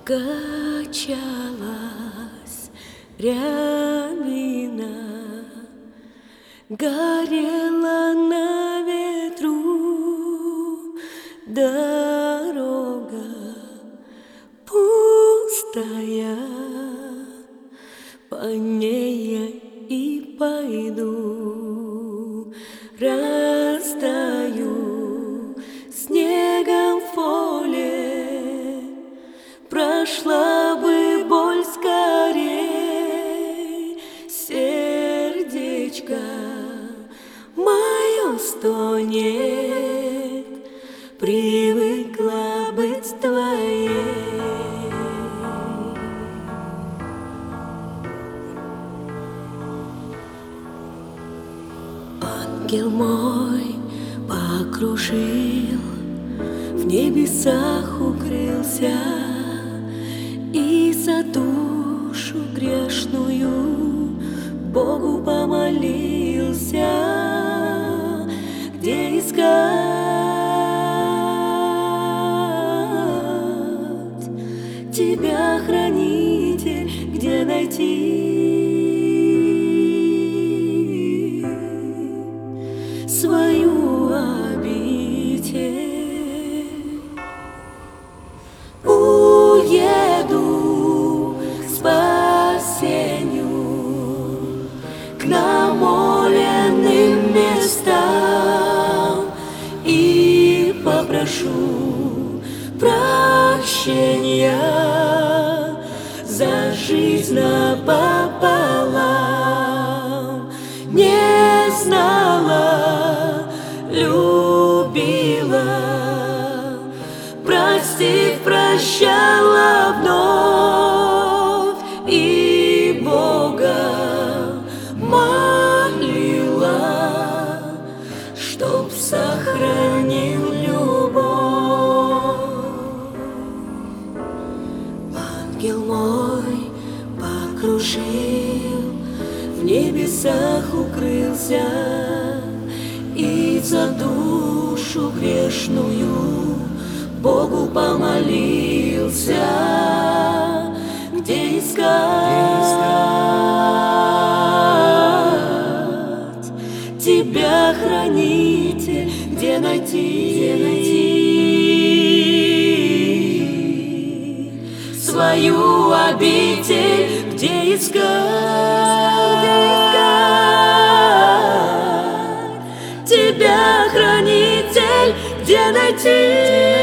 Качалась рябина, горела на ветру дорога пустая, по ней я и пойду. Растаю снегом в поле, прошла бы боль скорей. Сердечко мое стонет, привыкла быть твоей. Ангел мой покружил, в небесах укрылся, и за душу грешную Богу помолился. Где искать тебя, хранитель, где найти свою обитель? Уеду к спасению, к намоленным местам, и попрошу прощения за жизнь напополам. Не знала, любила, простив, прощала вновь, и Бога молила, чтоб сохранил любовь. Ангел мой покружил, в небесах укрылся, и за душу грешную Богу помолился. Где искать тебя, хранитель, где найти свою обитель? Где искать тебя, хранитель, где найти